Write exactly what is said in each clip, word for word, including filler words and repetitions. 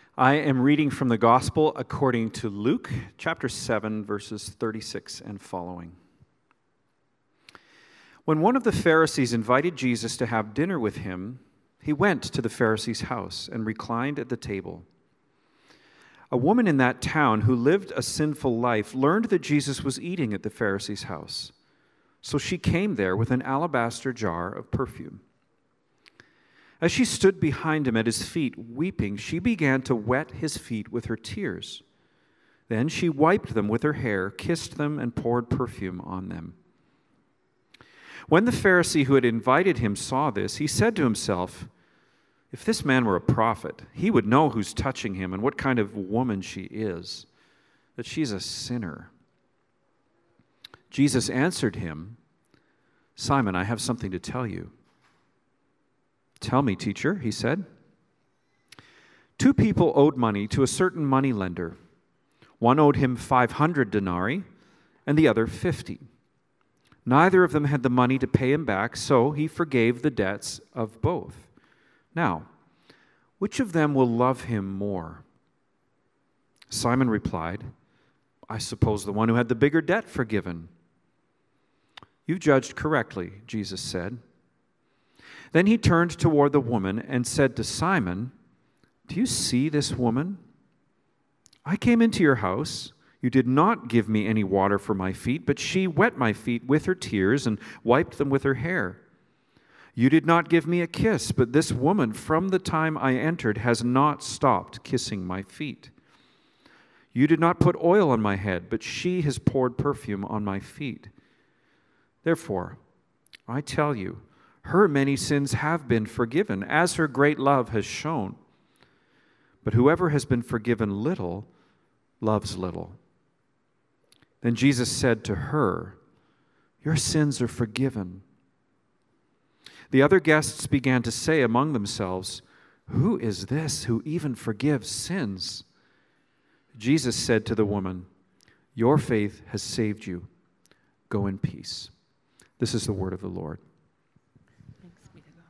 I am reading from the Gospel according to Luke, chapter seven, verses thirty-six and following. When one of the Pharisees invited Jesus to have dinner with him, he went to the Pharisee's house and reclined at the table. A woman in that town who lived a sinful life learned that Jesus was eating at the Pharisee's house. So she came there with an alabaster jar of perfume. As she stood behind him at his feet, weeping, she began to wet his feet with her tears. Then she wiped them with her hair, kissed them, and poured perfume on them. When the Pharisee who had invited him saw this, he said to himself, "If this man were a prophet, he would know who's touching him and what kind of woman she is, that she's a sinner." Jesus answered him, "Simon, I have something to tell you." "Tell me, teacher," he said. Two people owed money to a certain moneylender. One owed him five hundred denarii and the other fifty. Neither of them had the money to pay him back, so he forgave the debts of both. Now, which of them will love him more? Simon replied, "I suppose the one who had the bigger debt forgiven." "You've judged correctly," Jesus said. Then he turned toward the woman and said to Simon, "Do you see this woman? I came into your house. You did not give me any water for my feet, but she wet my feet with her tears and wiped them with her hair. You did not give me a kiss, but this woman from the time I entered has not stopped kissing my feet. You did not put oil on my head, but she has poured perfume on my feet. Therefore, I tell you, her many sins have been forgiven, as her great love has shown. But whoever has been forgiven little loves little." Then Jesus said to her, "Your sins are forgiven." The other guests began to say among themselves, "Who is this who even forgives sins?" Jesus said to the woman, "Your faith has saved you. Go in peace." This is the word of the Lord. Thanks be to God.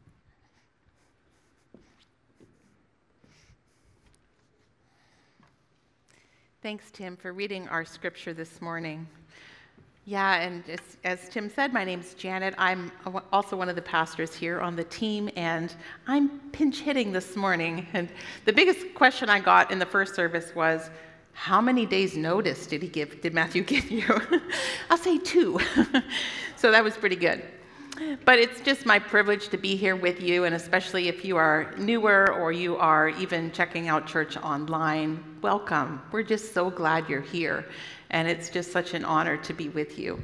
Thanks, Tim, for reading our scripture this morning. Yeah, and as, as Tim said, my name's Janet. I'm also one of the pastors here on the team, and I'm pinch hitting this morning. And the biggest question I got in the first service was, how many days' notice did he give? Did Matthew give you? I'll say two. So that was pretty good. But it's just my privilege to be here with you, and especially if you are newer or you are even checking out church online, welcome. We're just so glad you're here, and it's just such an honor to be with you.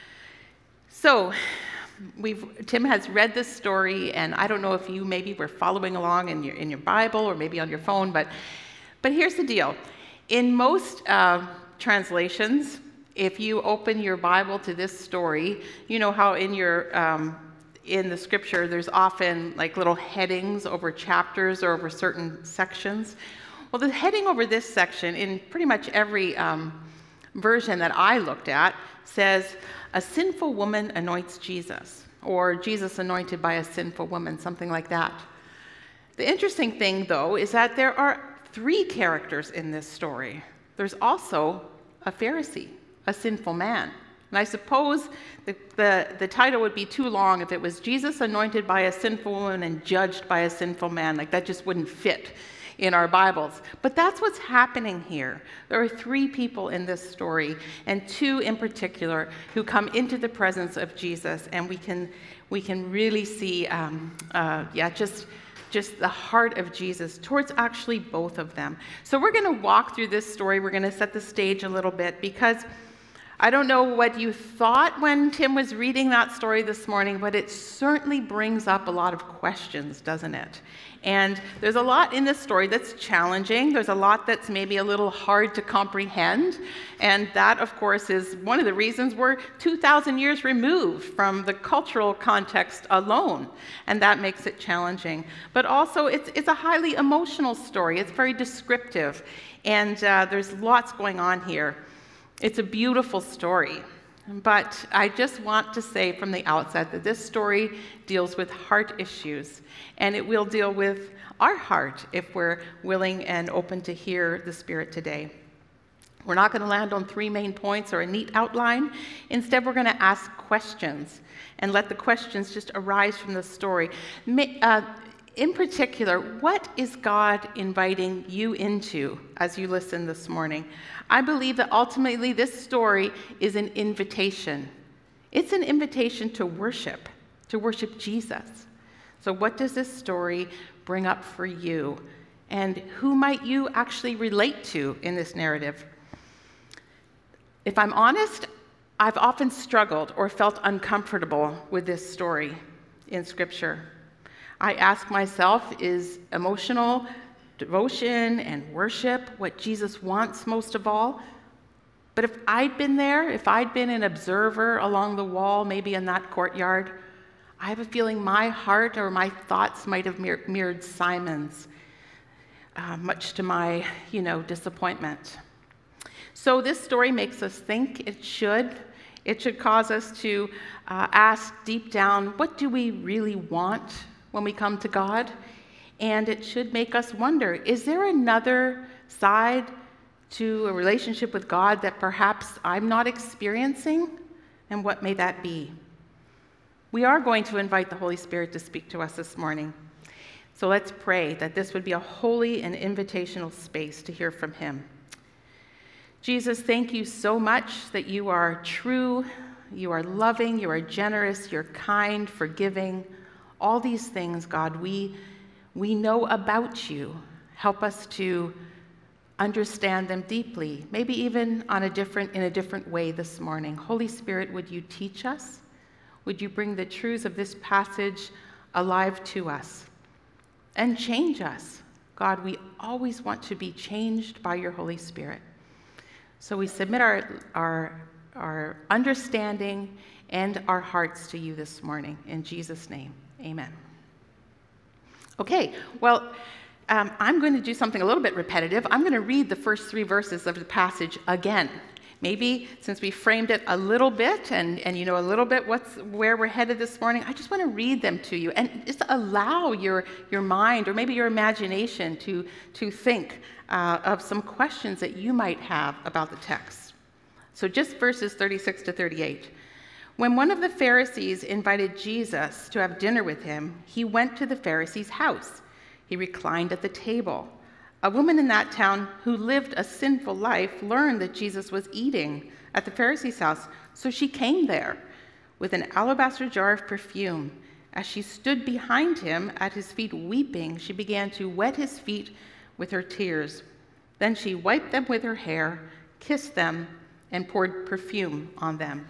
So we've Tim has read this story, and I don't know if you maybe were following along in your in your Bible or maybe on your phone, but but here's the deal. In most uh, translations, if you open your Bible to this story, you know how in your um, in the scripture there's often like little headings over chapters or over certain sections. Well, the heading over this section in pretty much every um, version that I looked at says, "A sinful woman anoints Jesus," or "Jesus anointed by a sinful woman," something like that. The interesting thing, though, is that there are three characters in this story. There's also a Pharisee, a sinful man. And I suppose the, the, the title would be too long if it was Jesus anointed by a sinful woman and judged by a sinful man. Like, that just wouldn't fit in our Bibles. But that's what's happening here. There are three people in this story, and two in particular, who come into the presence of Jesus, and we can we can really see, um, uh, yeah, just just the heart of Jesus towards actually both of them. So we're going to walk through this story. We're going to set the stage a little bit, because I don't know what you thought when Tim was reading that story this morning, but it certainly brings up a lot of questions, doesn't it? And there's a lot in this story that's challenging. There's a lot that's maybe a little hard to comprehend. And that, of course, is one of the reasons we're two thousand years removed from the cultural context alone. And that makes it challenging. But also, it's, it's a highly emotional story. It's very descriptive. And uh, there's lots going on here. It's a beautiful story. but I just want to say from the outset that this story deals with heart issues, and it will deal with our heart if we're willing and open to hear the Spirit today. We're not going to land on three main points or a neat outline. Instead, we're going to ask questions and let the questions just arise from the story. Uh, in particular, what is God inviting you into as you listen this morning? I believe that ultimately this story is an invitation. It's an invitation to worship, to worship Jesus. So what does this story bring up for you? And who might you actually relate to in this narrative? If I'm honest, I've often struggled or felt uncomfortable with this story in Scripture. I ask myself, is emotional devotion and worship what Jesus wants most of all? But if I'd been there, if I'd been an observer along the wall, maybe in that courtyard, I have a feeling my heart or my thoughts might have mir- mirrored Simon's, uh, much to my, you know, disappointment. So this story makes us think. It should. It should cause us to uh, ask deep down, what do we really want when we come to God? And it should make us wonder, is there another side to a relationship with God that perhaps I'm not experiencing? And what may that be? We are going to invite the Holy Spirit to speak to us this morning. So let's pray that this would be a holy and invitational space to hear from Him. Jesus, thank you so much that you are true, you are loving, you are generous, you're kind, forgiving. All these things, God, we, we know about you. Help us to understand them deeply, maybe even on a different, in a different way this morning. Holy Spirit, would you teach us? Would you bring the truths of this passage alive to us and change us? God, we always want to be changed by your Holy Spirit. So we submit our, our, our understanding and our hearts to you this morning. In Jesus' name, amen. Okay, well, um, I'm going to do something a little bit repetitive. I'm going to read the first three verses of the passage again. Maybe since we framed it a little bit and, and you know a little bit what's where we're headed this morning, I just want to read them to you and just allow your, your mind or maybe your imagination to, to think uh, of some questions that you might have about the text. So just verses thirty-six to thirty-eight. When one of the Pharisees invited Jesus to have dinner with him, he went to the Pharisee's house. He reclined at the table. A woman in that town who lived a sinful life learned that Jesus was eating at the Pharisee's house, so she came there with an alabaster jar of perfume. As she stood behind him at his feet weeping, she began to wet his feet with her tears. Then she wiped them with her hair, kissed them, and poured perfume on them.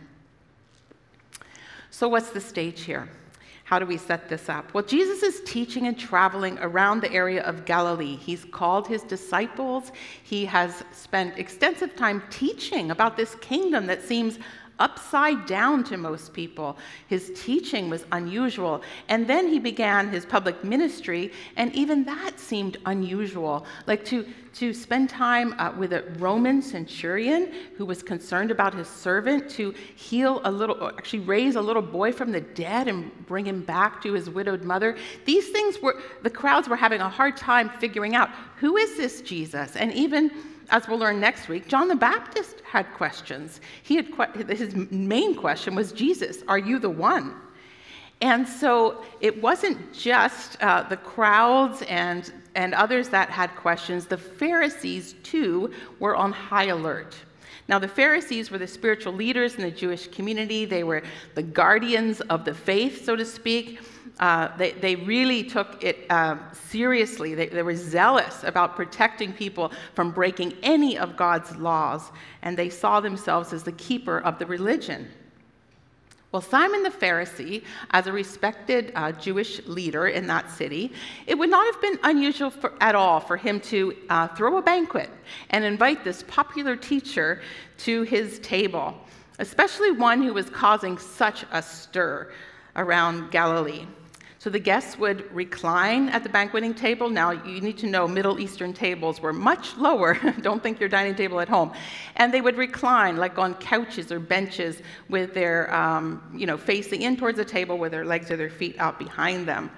So what's the stage here? How do we set this up? Well, Jesus is teaching and traveling around the area of Galilee. He's called his disciples. He has spent extensive time teaching about this kingdom that seems upside down to most people. His teaching was unusual. And then he began his public ministry, and even that seemed unusual. Like to, to spend time uh, with a Roman centurion who was concerned about his servant, to heal a little, or actually raise a little boy from the dead and bring him back to his widowed mother. These things were, the crowds were having a hard time figuring out, who is this Jesus? And even as we'll learn next week, John the Baptist had questions. He had his main question was, Jesus, are you the one? And so it wasn't just uh, the crowds and, and others that had questions. The Pharisees, too, were on high alert. Now, the Pharisees were the spiritual leaders in the Jewish community. They were the guardians of the faith, so to speak. Uh, they, they really took it uh, seriously. They, they were zealous about protecting people from breaking any of God's laws, and they saw themselves as the keeper of the religion. Well, Simon the Pharisee, as a respected uh, Jewish leader in that city, it would not have been unusual for, at all for him to uh, throw a banquet and invite this popular teacher to his table, especially one who was causing such a stir around Galilee. So the guests would recline at the banqueting table. Now, you need to know Middle Eastern tables were much lower. Don't think your dining table at home. And they would recline, like on couches or benches, with their, um, you know, facing in towards the table with their legs or their feet out behind them.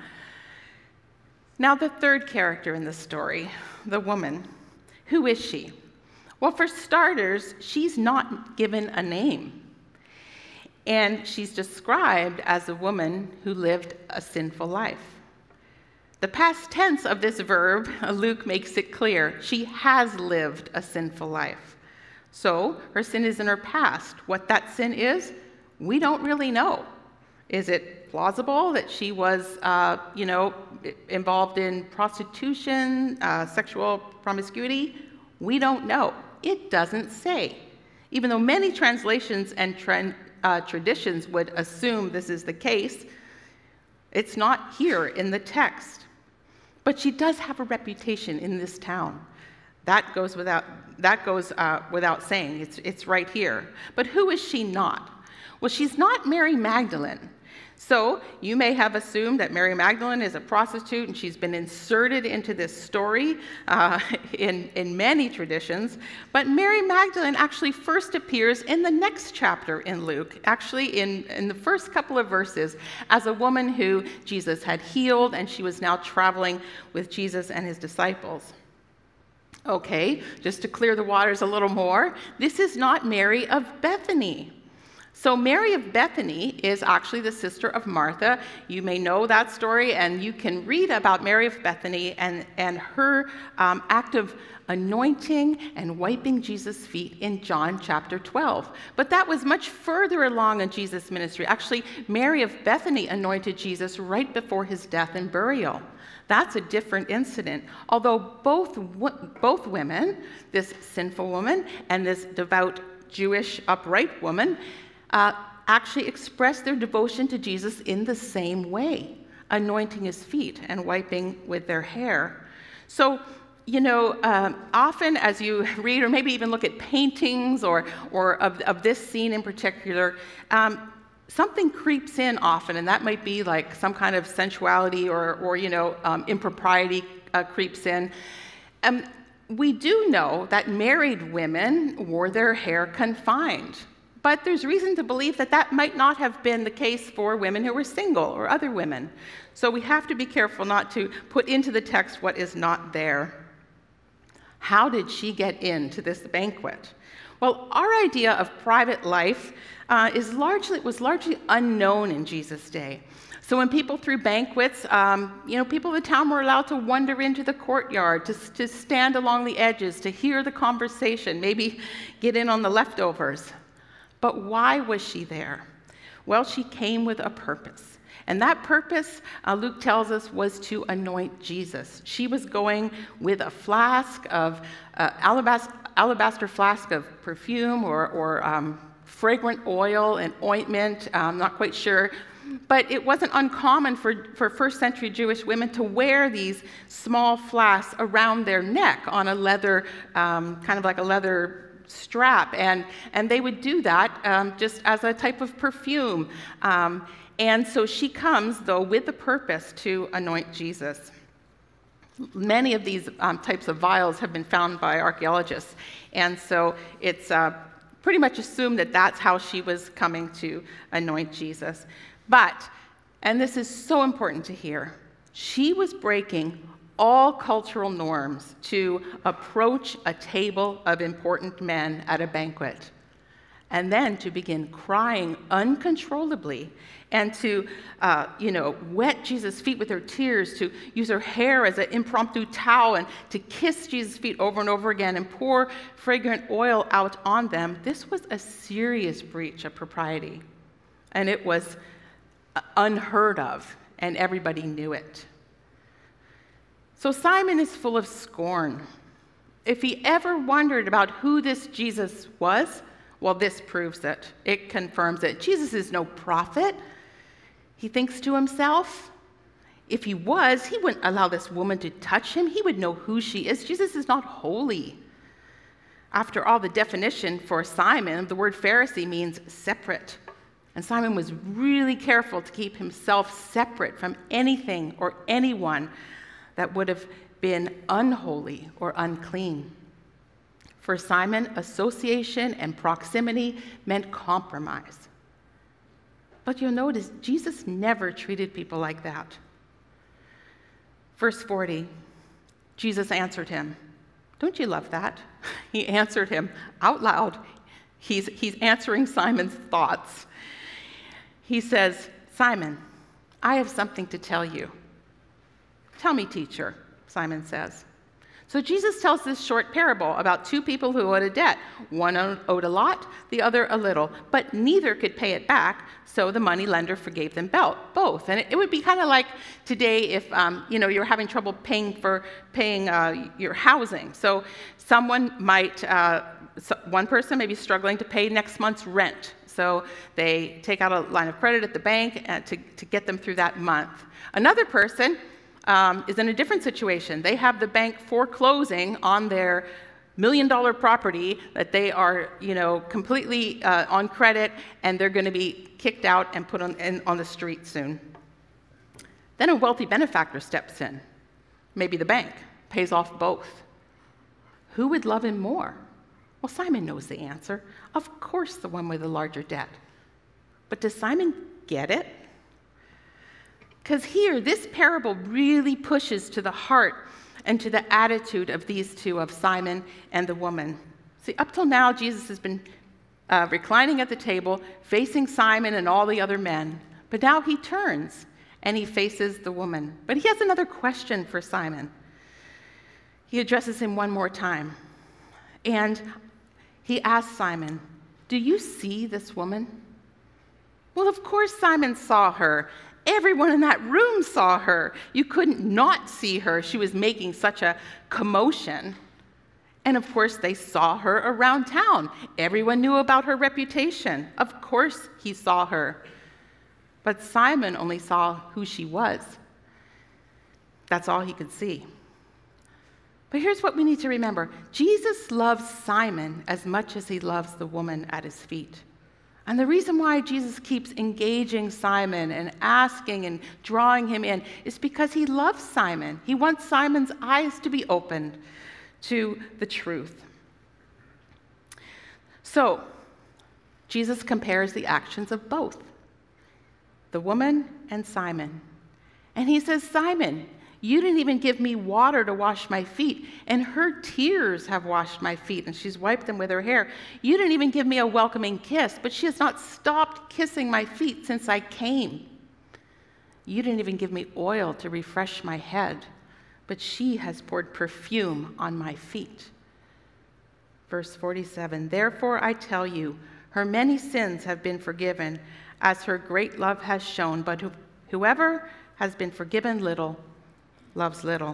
Now, the third character in the story, the woman. Who is she? Well, for starters, she's not given a name. And she's described as a woman who lived a sinful life. The past tense of this verb, Luke makes it clear. She has lived a sinful life. So her sin is in her past. What that sin is, we don't really know. Is it plausible that she was, uh, you know, involved in prostitution, uh, sexual promiscuity? We don't know. It doesn't say. Even though many translations and trend Uh, traditions would assume this is the case, it's not here in the text. But she does have a reputation in this town. That goes without, that goes, uh, without saying. It's, it's right here. But who is she not? Well, she's not Mary Magdalene. So you may have assumed that Mary Magdalene is a prostitute and she's been inserted into this story uh, in, in many traditions. But Mary Magdalene actually first appears in the next chapter in Luke, actually in, in the first couple of verses, as a woman who Jesus had healed, and she was now traveling with Jesus and his disciples. Okay, just to clear the waters a little more, this is not Mary of Bethany. So Mary of Bethany is actually the sister of Martha. You may know that story, and you can read about Mary of Bethany and, and her um, act of anointing and wiping Jesus' feet in John chapter twelve. But that was much further along in Jesus' ministry. Actually, Mary of Bethany anointed Jesus right before his death and burial. That's a different incident. Although both, both women, this sinful woman and this devout Jewish upright woman, Uh, actually expressed their devotion to Jesus in the same way, anointing his feet and wiping with their hair. So, you know, um, often as you read or maybe even look at paintings or, or of, of this scene in particular, um, something creeps in often, and that might be like some kind of sensuality or, or you know, um, impropriety uh, creeps in. Um, we do know that married women wore their hair confined. But there's reason to believe that that might not have been the case for women who were single or other women. So we have to be careful not to put into the text what is not there. How did she get into this banquet? Well, our idea of private life uh, is largely, was largely unknown in Jesus' day. So when people threw banquets, um, you know, people in the town were allowed to wander into the courtyard, to, to stand along the edges, to hear the conversation, maybe get in on the leftovers. But why was she there? Well, she came with a purpose. And that purpose, uh, Luke tells us, was to anoint Jesus. She was going with a flask of, uh, alabast- alabaster flask of perfume or, or um, fragrant oil and ointment, I'm not quite sure. But it wasn't uncommon for, for first century Jewish women to wear these small flasks around their neck on a leather, um, kind of like a leather strap, and, and they would do that um, just as a type of perfume. Um, and so she comes, though, with the purpose to anoint Jesus. Many of these um, types of vials have been found by archaeologists, and so it's uh, pretty much assumed that that's how she was coming to anoint Jesus. But, and this is so important to hear, she was breaking all cultural norms to approach a table of important men at a banquet, and then to begin crying uncontrollably, and to, uh, you know, wet Jesus' feet with her tears, to use her hair as an impromptu towel, and to kiss Jesus' feet over and over again, and pour fragrant oil out on them. This was a serious breach of propriety, and it was unheard of, and everybody knew it. So Simon is full of scorn. If he ever wondered about who this Jesus was, well, this proves it. It confirms it. Jesus is no prophet, he thinks to himself. If he was, he wouldn't allow this woman to touch him. He would know who she is. Jesus is not holy. After all, the definition for Simon, the word Pharisee means separate. And Simon was really careful to keep himself separate from anything or anyone that would have been unholy or unclean. For Simon, association and proximity meant compromise. But you'll notice Jesus never treated people like that. Verse forty, Jesus answered him. Don't you love that? He answered him out loud. He's, he's answering Simon's thoughts. He says, Simon, I have something to tell you. Tell me, teacher, Simon says. So Jesus tells this short parable about two people who owed a debt. One owed a lot, the other a little, but neither could pay it back, so the money lender forgave them both. And it would be kind of like today if um, you know, you're having trouble paying for paying uh, your housing. So someone might, uh, so one person may be struggling to pay next month's rent. So they take out a line of credit at the bank uh, to, to get them through that month. Another person Um, is in a different situation. They have the bank foreclosing on their million-dollar property that they are, you know, completely uh, on credit, and they're going to be kicked out and put on, in, on the street soon. Then a wealthy benefactor steps in. Maybe the bank pays off both. Who would love him more? Well, Simon knows the answer. Of course, the one with the larger debt. But does Simon get it? Because here, this parable really pushes to the heart and to the attitude of these two, of Simon and the woman. See, up till now, Jesus has been uh, reclining at the table, facing Simon and all the other men. But now he turns and he faces the woman. But he has another question for Simon. He addresses him one more time. And he asks Simon, do you see this woman? Well, of course Simon saw her. Everyone in that room saw her. You couldn't not see her. She was making such a commotion. And of course, they saw her around town. Everyone knew about her reputation. Of course, he saw her. But Simon only saw who she was. That's all he could see. But here's what we need to remember. Jesus loves Simon as much as he loves the woman at his feet. And the reason why Jesus keeps engaging Simon and asking and drawing him in is because he loves Simon. He wants Simon's eyes to be opened to the truth. So, Jesus compares the actions of both, the woman and Simon. And he says, Simon, you didn't even give me water to wash my feet, and her tears have washed my feet, and she's wiped them with her hair. You didn't even give me a welcoming kiss, but she has not stopped kissing my feet since I came. You didn't even give me oil to refresh my head, but she has poured perfume on my feet. Verse forty-seven, therefore I tell you, her many sins have been forgiven, as her great love has shown, but whoever has been forgiven little loves little.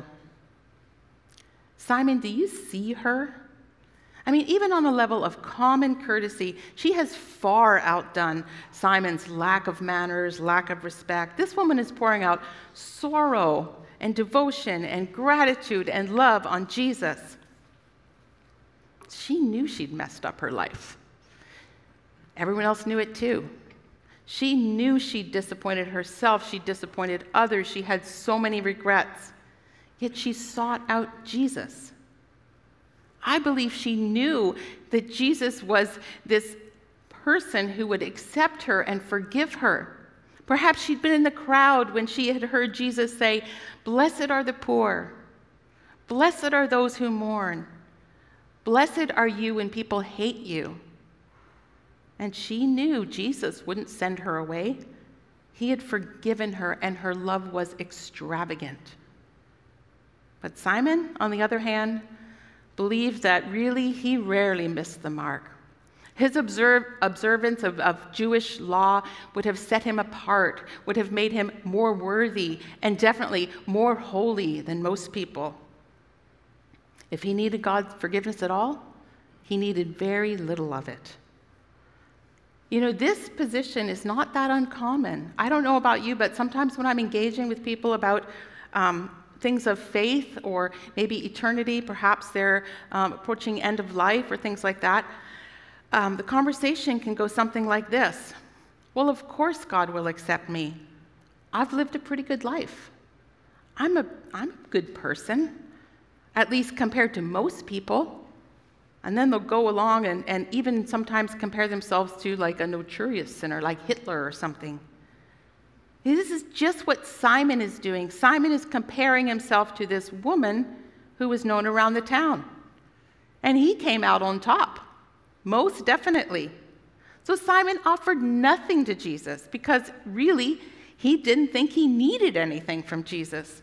Simon, do you see her? I mean, even on a level of common courtesy, she has far outdone Simon's lack of manners, lack of respect. This woman is pouring out sorrow and devotion and gratitude and love on Jesus. She knew she'd messed up her life. Everyone else knew it too. She knew she disappointed herself, she disappointed others, she had so many regrets. Yet she sought out Jesus. I believe she knew that Jesus was this person who would accept her and forgive her. Perhaps she'd been in the crowd when she had heard Jesus say, "Blessed are the poor. Blessed are those who mourn. Blessed are you when people hate you." And she knew Jesus wouldn't send her away. He had forgiven her, and her love was extravagant. But Simon, on the other hand, believed that really he rarely missed the mark. His observe, observance of, of Jewish law would have set him apart, would have made him more worthy, and definitely more holy than most people. If he needed God's forgiveness at all, he needed very little of it. You know, this position is not that uncommon. I don't know about you, but sometimes when I'm engaging with people about um, things of faith or maybe eternity, perhaps they're um, approaching end of life or things like that, um, the conversation can go something like this. Well, of course God will accept me. I've lived a pretty good life. I'm a, I'm a good person, at least compared to most people. And then they'll go along and, and even sometimes compare themselves to like a notorious sinner, like Hitler or something. This is just what Simon is doing. Simon is comparing himself to this woman who was known around the town. And he came out on top, most definitely. So Simon offered nothing to Jesus because really he didn't think he needed anything from Jesus.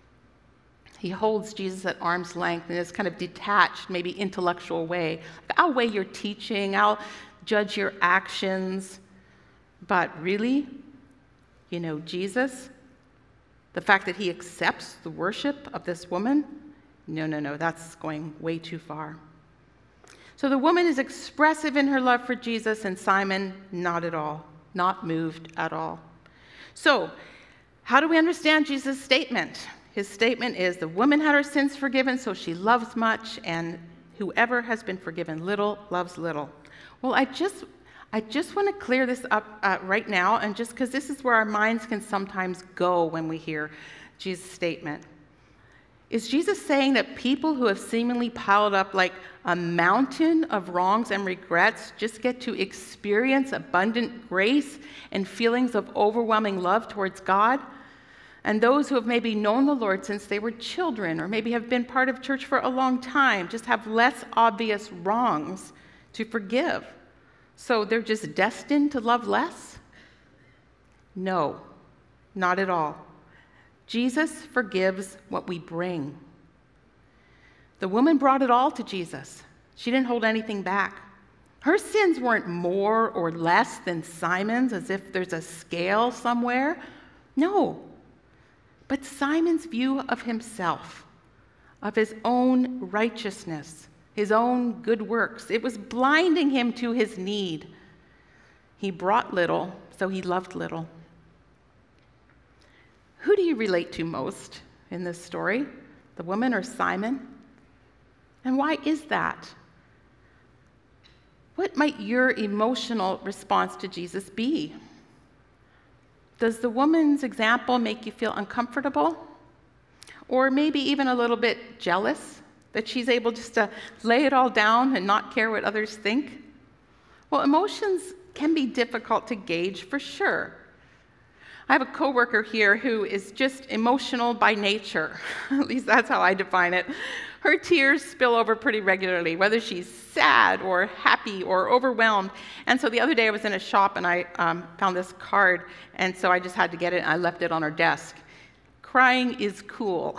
He holds Jesus at arm's length in this kind of detached, maybe intellectual way. I'll weigh your teaching, I'll judge your actions. But really, you know, Jesus, the fact that he accepts the worship of this woman, no, no, no, that's going way too far. So the woman is expressive in her love for Jesus, and Simon, not at all, not moved at all. So, how do we understand Jesus' statement? His statement is, the woman had her sins forgiven, so she loves much, and whoever has been forgiven little loves little. Well, I just, I just want to clear this up uh, right now, and just because this is where our minds can sometimes go when we hear Jesus' statement. Is Jesus saying that people who have seemingly piled up like a mountain of wrongs and regrets just get to experience abundant grace and feelings of overwhelming love towards God? And those who have maybe known the Lord since they were children, or maybe have been part of church for a long time, just have less obvious wrongs to forgive. So they're just destined to love less? No, not at all. Jesus forgives what we bring. The woman brought it all to Jesus. She didn't hold anything back. Her sins weren't more or less than Simon's, as if there's a scale somewhere. No. But Simon's view of himself, of his own righteousness, his own good works, it was blinding him to his need. He brought little, so he loved little. Who do you relate to most in this story? The woman or Simon? And why is that? What might your emotional response to Jesus be? Does the woman's example make you feel uncomfortable? Or maybe even a little bit jealous that she's able just to lay it all down and not care what others think? Well, emotions can be difficult to gauge for sure. I have a coworker here who is just emotional by nature. At least that's how I define it. Her tears spill over pretty regularly, whether she's sad or happy or overwhelmed. And so the other day I was in a shop and I um, found this card, and so I just had to get it and I left it on her desk. Crying is cool.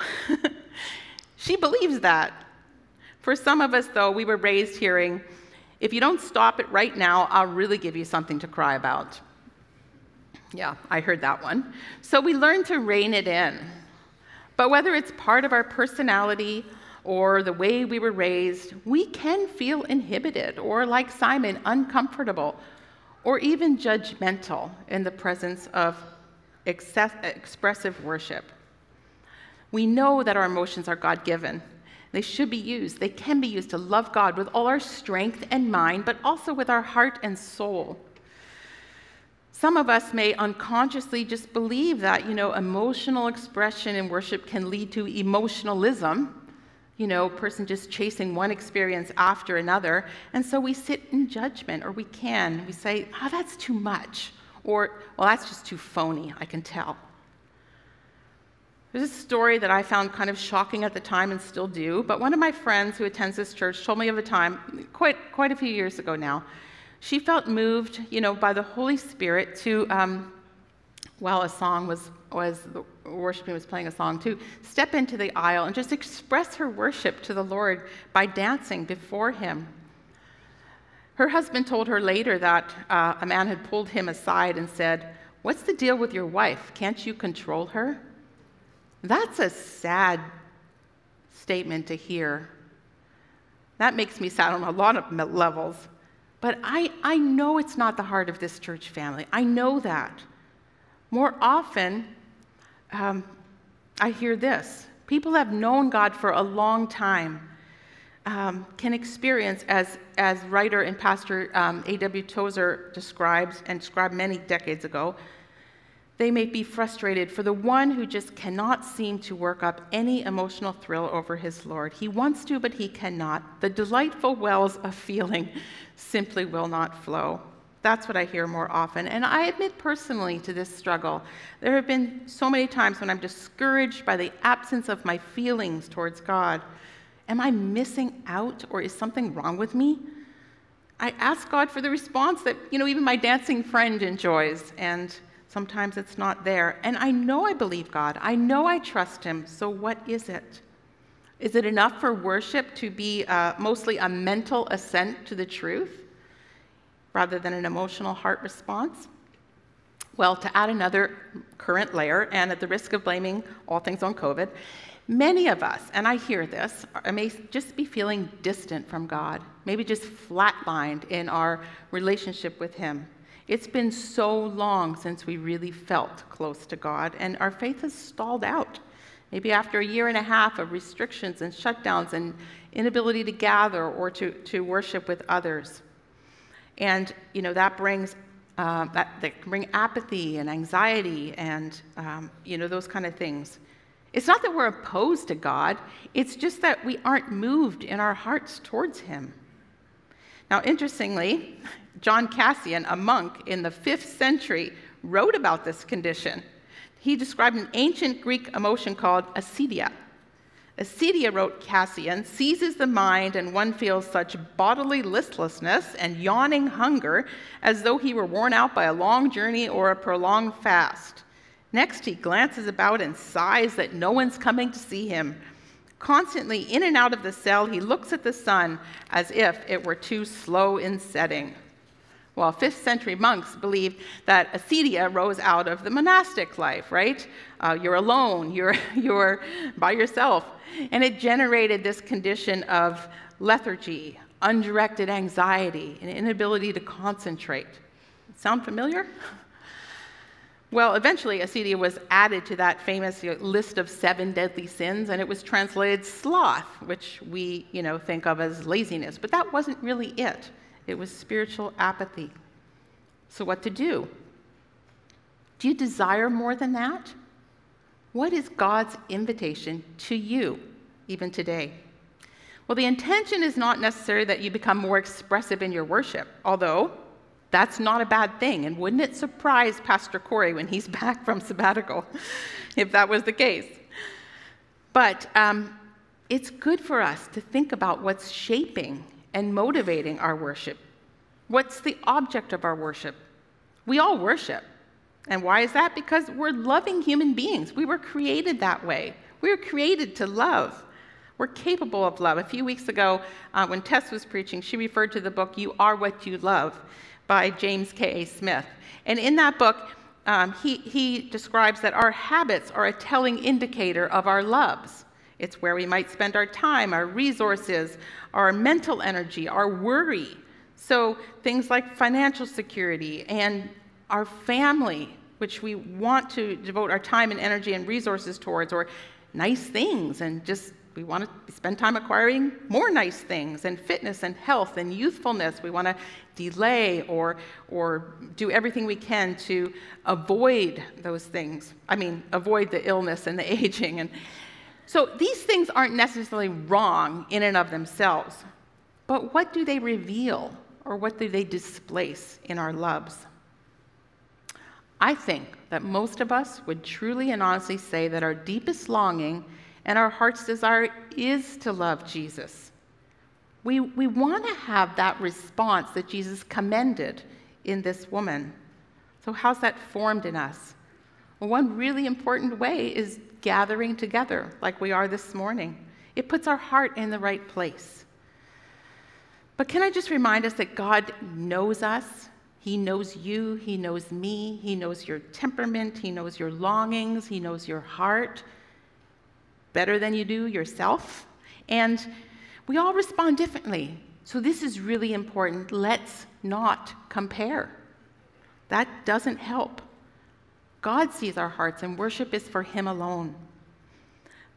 She believes that. For some of us, though, we were raised hearing, if you don't stop it right now, I'll really give you something to cry about. Yeah, I heard that one. So we learn to rein it in. But whether it's part of our personality or the way we were raised, we can feel inhibited or, like Simon, uncomfortable or even judgmental in the presence of excess, expressive worship. We know that our emotions are God-given. They should be used. They can be used to love God with all our strength and mind, but also with our heart and soul. Some of us may unconsciously just believe that, you know, emotional expression in worship can lead to emotionalism, you know, a person just chasing one experience after another, and so we sit in judgment, or we can. We say, oh, that's too much, or, well, that's just too phony, I can tell. There's a story that I found kind of shocking at the time and still do, but one of my friends who attends this church told me of a time, quite, quite a few years ago now. She felt moved, you know, by the Holy Spirit to, um, while a song was, was the worship team was playing a song, to step into the aisle and just express her worship to the Lord by dancing before him. Her husband told her later that uh, a man had pulled him aside and said, "What's the deal with your wife? Can't you control her?" That's a sad statement to hear. That makes me sad on a lot of levels. But I, I know it's not the heart of this church family. I know that. More often, um, I hear this. People have known God for a long time. um, can experience, as, as writer and pastor um, A W Tozer describes and described many decades ago, they may be frustrated for the one who just cannot seem to work up any emotional thrill over his Lord. He wants to, but he cannot. The delightful wells of feeling simply will not flow. That's what I hear more often. And I admit personally to this struggle. There have been so many times when I'm discouraged by the absence of my feelings towards God. Am I missing out, or is something wrong with me? I ask God for the response that, you know, even my dancing friend enjoys, and sometimes it's not there. And I know I believe God. I know I trust him. So what is it? Is it enough for worship to be uh, mostly a mental assent to the truth rather than an emotional heart response? Well, to add another current layer, and at the risk of blaming all things on COVID, many of us, and I hear this, may just be feeling distant from God, maybe just flatlined in our relationship with him. It's been so long since we really felt close to God, and our faith has stalled out. Maybe after a year and a half of restrictions and shutdowns and inability to gather or to, to worship with others. And, you know, that brings, uh, that, that can bring apathy and anxiety and, um, you know, those kind of things. It's not that we're opposed to God, it's just that we aren't moved in our hearts towards him. Now, interestingly, John Cassian, a monk in the fifth century, wrote about this condition. He described an ancient Greek emotion called acedia. Acedia, wrote Cassian, seizes the mind, and one feels such bodily listlessness and yawning hunger as though he were worn out by a long journey or a prolonged fast. Next, he glances about and sighs that no one's coming to see him. Constantly in and out of the cell, he looks at the sun as if it were too slow in setting. Well, fifth century monks believed that acedia rose out of the monastic life, right? Uh, you're alone, you're, you're by yourself. And it generated this condition of lethargy, undirected anxiety, and inability to concentrate. Sound familiar? Well, eventually, acedia was added to that famous you know, list of seven deadly sins, and it was translated sloth, which we, you know, think of as laziness. But that wasn't really it. It was spiritual apathy. So what to do? Do you desire more than that? What is God's invitation to you, even today? Well, the intention is not necessarily that you become more expressive in your worship, although that's not a bad thing. And wouldn't it surprise Pastor Corey when he's back from sabbatical, if that was the case? But um, it's good for us to think about what's shaping and motivating our worship. What's the object of our worship? We all worship. And why is that? Because we're loving human beings. We were created that way. We were created to love. We're capable of love. A few weeks ago, uh, when Tess was preaching, she referred to the book, You Are What You Love, by James K A Smith. And in that book, um, he, he describes that our habits are a telling indicator of our loves. It's where we might spend our time, our resources, our mental energy, our worry. So things like financial security and our family, which we want to devote our time and energy and resources towards, or nice things, and just we want to spend time acquiring more nice things, and fitness and health and youthfulness. We want to delay or, or do everything we can to avoid those things. I mean, avoid the illness and the aging. And so these things aren't necessarily wrong in and of themselves, but what do they reveal, or what do they displace in our loves? I think that most of us would truly and honestly say that our deepest longing and our heart's desire is to love Jesus. We, we want to have that response that Jesus commended in this woman. So how's that formed in us? Well, one really important way is gathering together like we are this morning. It puts our heart in the right place. But can I just remind us that God knows us? He knows you, he knows me, he knows your temperament, he knows your longings, he knows your heart better than you do yourself. And we all respond differently. So this is really important. Let's not compare. That doesn't help. God sees our hearts, and worship is for him alone.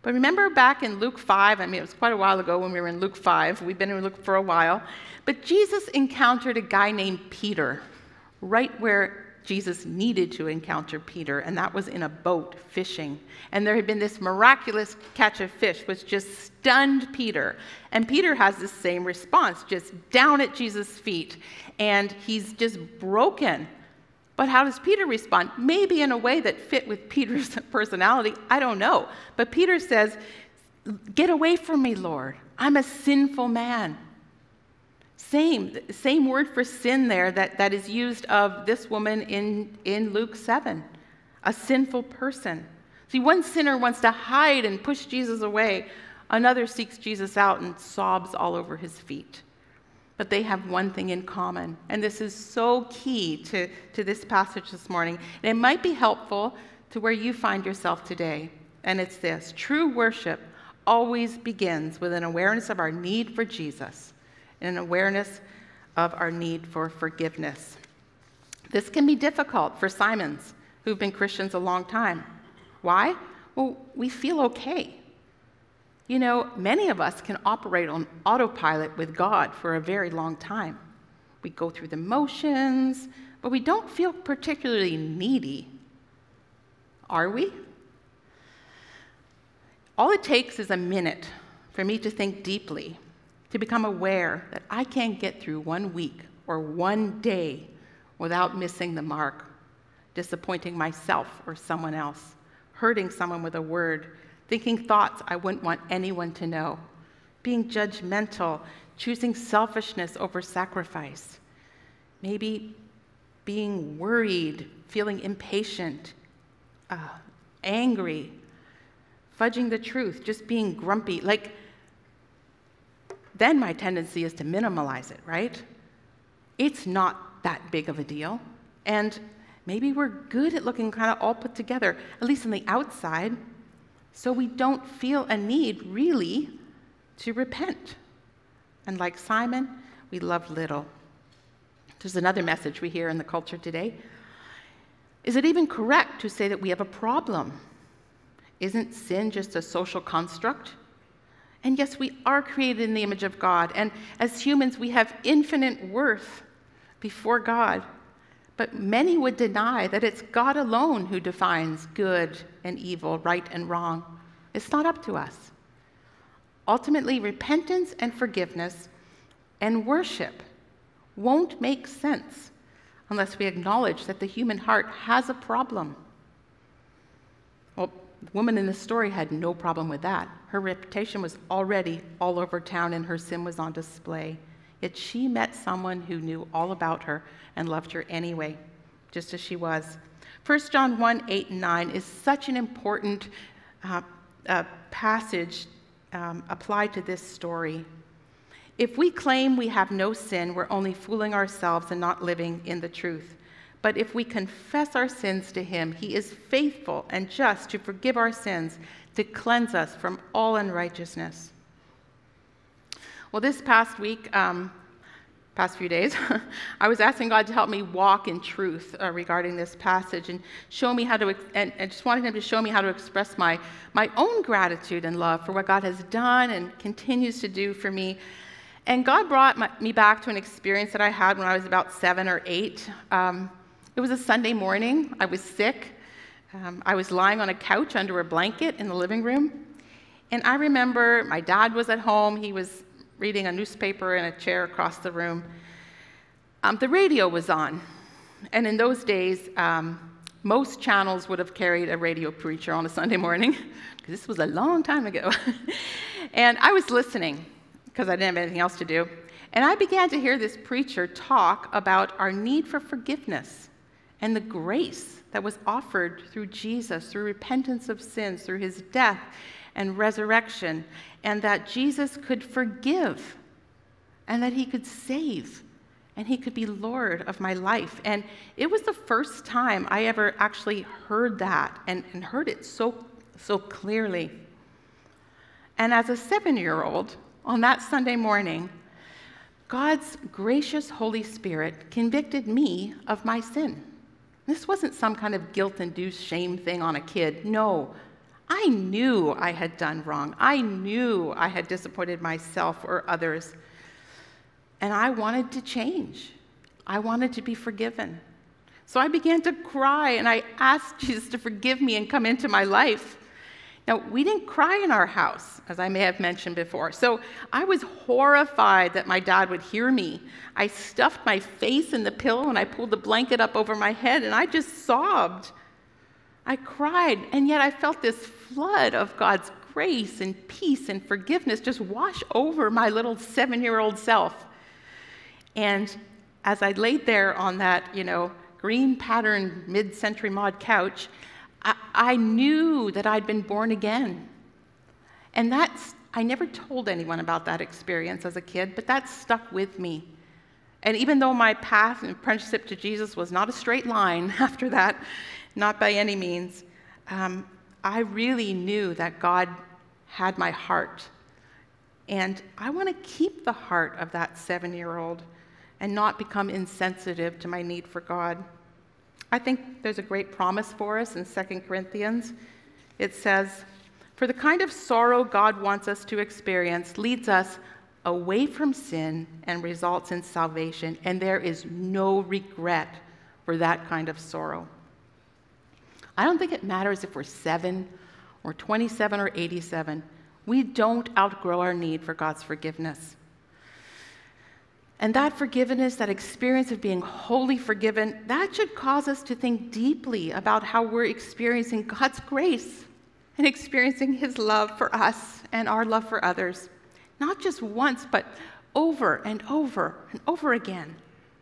But remember back in Luke five, I mean, it was quite a while ago when we were in Luke five. We've been in Luke for a while. But Jesus encountered a guy named Peter right where Jesus needed to encounter Peter, and that was in a boat fishing. And there had been this miraculous catch of fish, which just stunned Peter. And Peter has the same response, just down at Jesus' feet. And he's just broken. But how does Peter respond? Maybe in a way that fit with Peter's personality. I don't know. But Peter says, "Get away from me, Lord. I'm a sinful man." Same, same word for sin there that, that is used of this woman in, in Luke seven, a sinful person. See, one sinner wants to hide and push Jesus away. Another seeks Jesus out and sobs all over his feet. But they have one thing in common, and this is so key to, to this passage this morning. And it might be helpful to where you find yourself today, and it's this: true worship always begins with an awareness of our need for Jesus and an awareness of our need for forgiveness. This can be difficult for Simons who've been Christians a long time. Why? Well, we feel okay. You know, many of us can operate on autopilot with God for a very long time. We go through the motions, but we don't feel particularly needy. Are we? All it takes is a minute for me to think deeply, to become aware that I can't get through one week or one day without missing the mark, disappointing myself or someone else, hurting someone with a word, thinking thoughts I wouldn't want anyone to know, being judgmental, choosing selfishness over sacrifice, maybe being worried, feeling impatient, uh, angry, fudging the truth, just being grumpy. Like, then my tendency is to minimalize it, right? It's not that big of a deal. And maybe we're good at looking kind of all put together, at least on the outside, so we don't feel a need, really, to repent. And like Simon, we love little. There's another message we hear in the culture today. Is it even correct to say that we have a problem? Isn't sin just a social construct? And yes, we are created in the image of God, and as humans, we have infinite worth before God. But many would deny that it's God alone who defines good and evil, right and wrong. It's not up to us. Ultimately, repentance and forgiveness and worship won't make sense unless we acknowledge that the human heart has a problem. Well, the woman in the story had no problem with that. Her reputation was already all over town and her sin was on display. Yet she met someone who knew all about her and loved her anyway, just as she was. First John one, eight, and nine is such an important uh, uh, passage um, applied to this story. If we claim we have no sin, we're only fooling ourselves and not living in the truth. But if we confess our sins to him, he is faithful and just to forgive our sins, to cleanse us from all unrighteousness. Well, this past week, um, past few days, I was asking God to help me walk in truth uh, regarding this passage and show me how to, and, and just wanted him to show me how to express my, my own gratitude and love for what God has done and continues to do for me. And God brought my, me back to an experience that I had when I was about seven or eight. Um, it was a Sunday morning. I was sick. Um, I was lying on a couch under a blanket in the living room. And I remember my dad was at home. He was reading a newspaper in a chair across the room. Um, the radio was on. And in those days, um, most channels would have carried a radio preacher on a Sunday morning, because this was a long time ago. And I was listening, because I didn't have anything else to do. And I began to hear this preacher talk about our need for forgiveness and the grace that was offered through Jesus, through repentance of sins, through his death and resurrection, and that Jesus could forgive, and that he could save, and he could be Lord of my life. And it was the first time I ever actually heard that, and, and heard it so, so clearly. And as a seven-year-old, on that Sunday morning, God's gracious Holy Spirit convicted me of my sin. This wasn't some kind of guilt-induced shame thing on a kid. No, I knew I had done wrong. I knew I had disappointed myself or others. And I wanted to change. I wanted to be forgiven. So I began to cry, and I asked Jesus to forgive me and come into my life. Now, we didn't cry in our house, as I may have mentioned before. So I was horrified that my dad would hear me. I stuffed my face in the pillow, and I pulled the blanket up over my head, and I just sobbed. I cried, and yet I felt this flood of God's grace and peace and forgiveness just wash over my little seven-year-old self. And as I laid there on that, you know, green patterned mid-century mod couch, I, I knew that I'd been born again. And that's, I never told anyone about that experience as a kid, but that stuck with me. And even though my path and apprenticeship to Jesus was not a straight line after that, not by any means, um, I really knew that God had my heart. And I want to keep the heart of that seven-year-old and not become insensitive to my need for God. I think there's a great promise for us in Second Corinthians. It says, "For the kind of sorrow God wants us to experience leads us away from sin and results in salvation, and there is no regret for that kind of sorrow." I don't think it matters if we're seven or twenty-seven or eighty-seven. We don't outgrow our need for God's forgiveness. And that forgiveness, that experience of being wholly forgiven, that should cause us to think deeply about how we're experiencing God's grace and experiencing His love for us and our love for others. Not just once, but over and over and over again.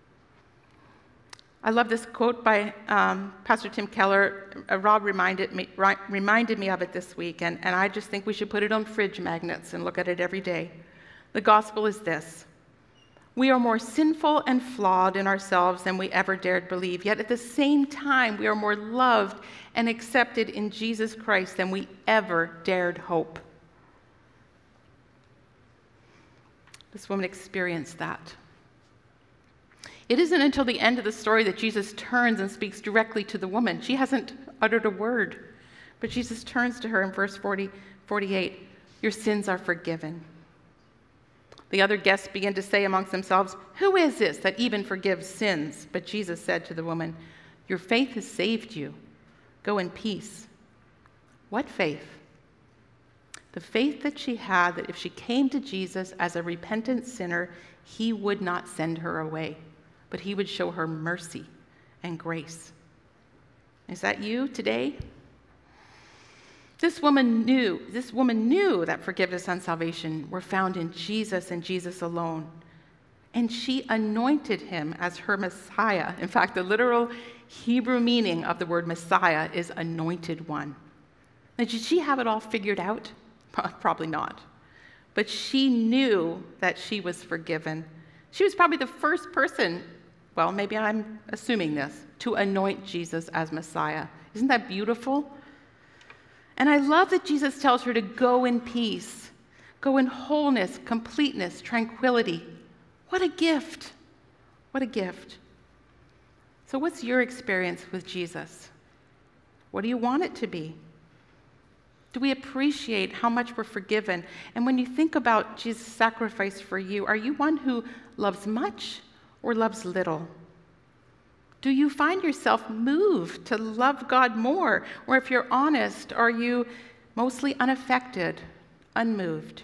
I love this quote by um, Pastor Tim Keller. Uh, Rob reminded me, ri- reminded me of it this week, and, and I just think we should put it on fridge magnets and look at it every day. The gospel is this: we are more sinful and flawed in ourselves than we ever dared believe, yet at the same time, we are more loved and accepted in Jesus Christ than we ever dared hope. This woman experienced that. It isn't until the end of the story that Jesus turns and speaks directly to the woman. She hasn't uttered a word, but Jesus turns to her in verse forty, forty-eight, "Your sins are forgiven." The other guests began to say amongst themselves, "Who is this that even forgives sins?" But Jesus said to the woman, "Your faith has saved you. Go in peace." What faith? The faith that she had that if she came to Jesus as a repentant sinner, He would not send her away, but He would show her mercy and grace. Is that you today? This woman knew, this woman knew that forgiveness and salvation were found in Jesus and Jesus alone. And she anointed Him as her Messiah. In fact, the literal Hebrew meaning of the word Messiah is anointed one. Now, did she have it all figured out? Probably not. But she knew that she was forgiven. She was probably the first person, well, maybe I'm assuming this, to anoint Jesus as Messiah. Isn't that beautiful? And I love that Jesus tells her to go in peace, go in wholeness, completeness, tranquility. What a gift. What a gift. So what's your experience with Jesus? What do you want it to be? Do we appreciate how much we're forgiven? And when you think about Jesus' sacrifice for you, are you one who loves much or loves little? Do you find yourself moved to love God more? Or if you're honest, are you mostly unaffected, unmoved?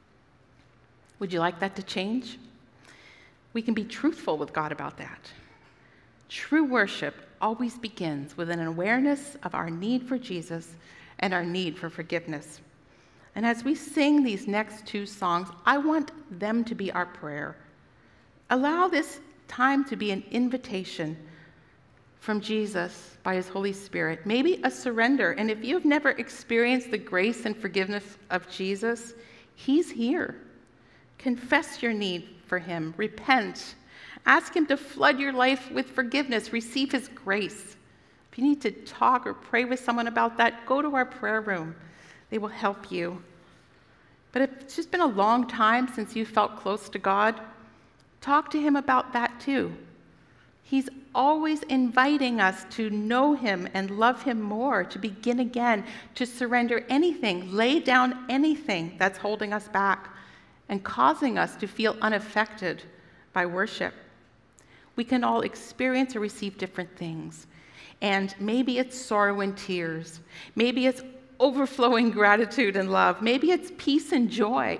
Would you like that to change? We can be truthful with God about that. True worship always begins with an awareness of our need for Jesus and our need for forgiveness. And as we sing these next two songs, I want them to be our prayer. Allow this time to be an invitation from Jesus by His Holy Spirit, maybe a surrender. And if you've never experienced the grace and forgiveness of Jesus, He's here. Confess your need for Him. Repent. Ask Him to flood your life with forgiveness. Receive His grace. If you need to talk or pray with someone about that, go to our prayer room. They will help you. But if it's just been a long time since you felt close to God, talk to Him about that too. He's always inviting us to know him and love him more, to begin again, to surrender anything, lay down anything that's holding us back and causing us to feel unaffected by worship. We can all experience or receive different things. And maybe it's sorrow and tears. Maybe it's overflowing gratitude and love. Maybe it's peace and joy.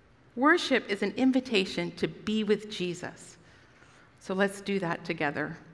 Worship is an invitation to be with Jesus. So let's do that together.